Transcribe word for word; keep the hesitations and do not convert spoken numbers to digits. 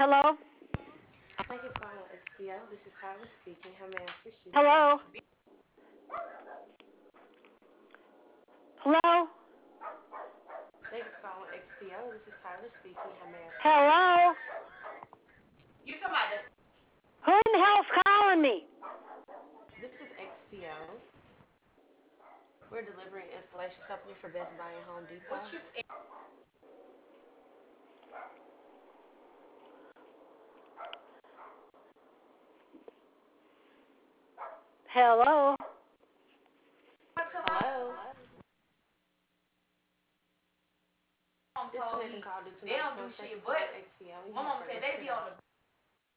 Hello? Thank you for calling X P O. This is Tyler speaking. How may I assist you today? Hello? Hello? Thank you for calling X P O. This is Tyler speaking. How may I assist you today? Hello? You talking about the Who in the hell's calling me? This is X P O. We're a delivery and installation company for Best Buy and Home what Depot. you Hello? Hello? mom told Disconnecting me call due to they noise don't do cancellation. shit, This but is X P O. You my have mom a great said rest of they your be day. on the